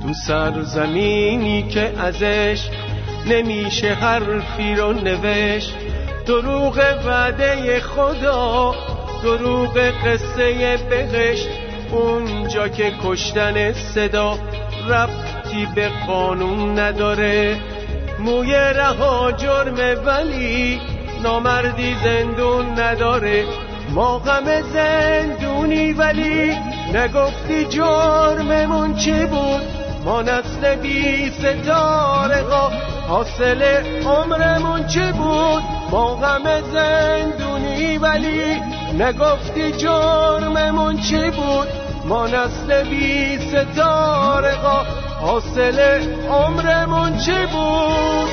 تو سرزمینی که ازش نمیشه حرفی رو نوشت، دروغ وعده خدا، دروغ قصه بهشت. اونجا که کشتن صدا ربطی به قانون نداره، موی رها جرمه ولی نامردی زندون نداره. ما غم زندونی ولی نگفتی جرممون چی بود، ما نسل بی ستارگا حاصل عمرمون چی بود. ما غم زندونی ولی نگفتی جرممون چی بود، ما نسل بی ستارگا حاصل عمرمون چی بود.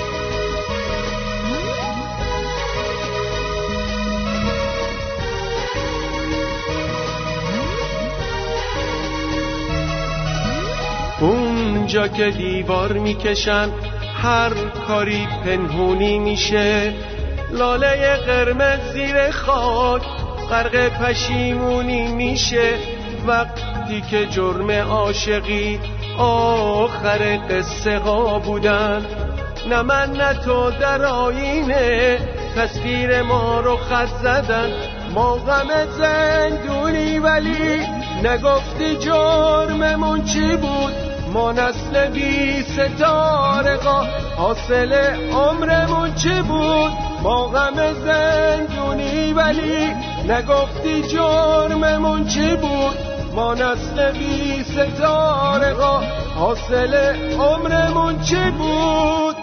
اونجا که دیوار میکشن هر کاری پنهونی میشه، لاله قرمز زیر خاک غرق پشیمونی میشه. وقتی که جرم عاشقی آخر قصه ها بودن، نه من نه تو در آینه تصویر ما رو خط زدن. ما غم زندونی ولی نگفتی جرممون چی بود، ما نسل بی ستارگا حاصل عمرمون چی بود. ما غم زندونی ولی نگفتی جرممون چی بود، ما نسل بی ستارگا حاصل عمرمون چی بود.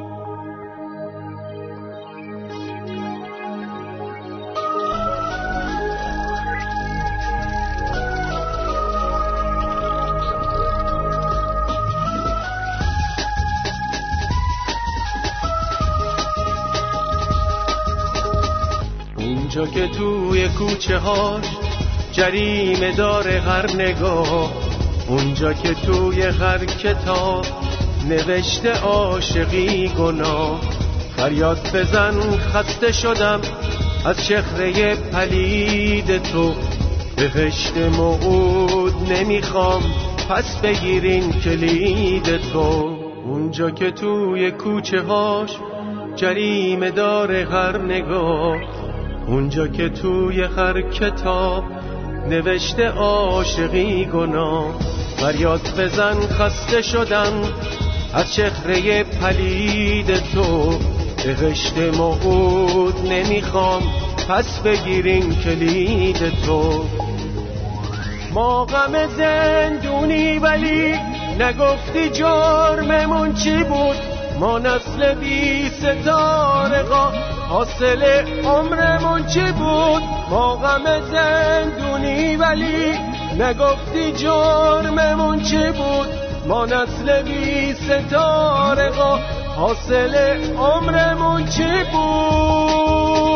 اونجا که توی کوچه هاش جریمه داره هر نگاه، اونجا که توی هر کتاب نوشته عاشقی گناه. فریاد بزن خسته شدم از چهره پلید تو، بهشت موعود نمیخوام پس بگیرین کلید تو. اونجا که توی کوچه هاش جریمه داره هر نگاه، اونجا که توی هر کتاب نوشته عاشقی گناه. فریاد بزن خسته شدم از چهره پلید تو، بهشت موعود نمیخوام پس بگیرین کلید تو. ما غم زندونی ولی نگفتی جرممون چی بود، ما نسل بی ستارگا حاصل عمرمون چی بود. ما غم زندونی ولی نگفتی جرممون چی بود، ما نسل بی ستارگا حاصل عمرمون چی بود.